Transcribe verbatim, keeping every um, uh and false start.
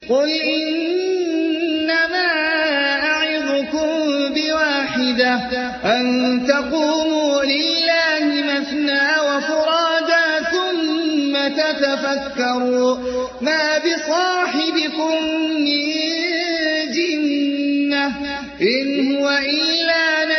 قل إنما أعظكم بواحدة أن تقوموا لله مثنى وفرادا ثم تتفكروا ما بصاحبكم من جنة إن هو إلا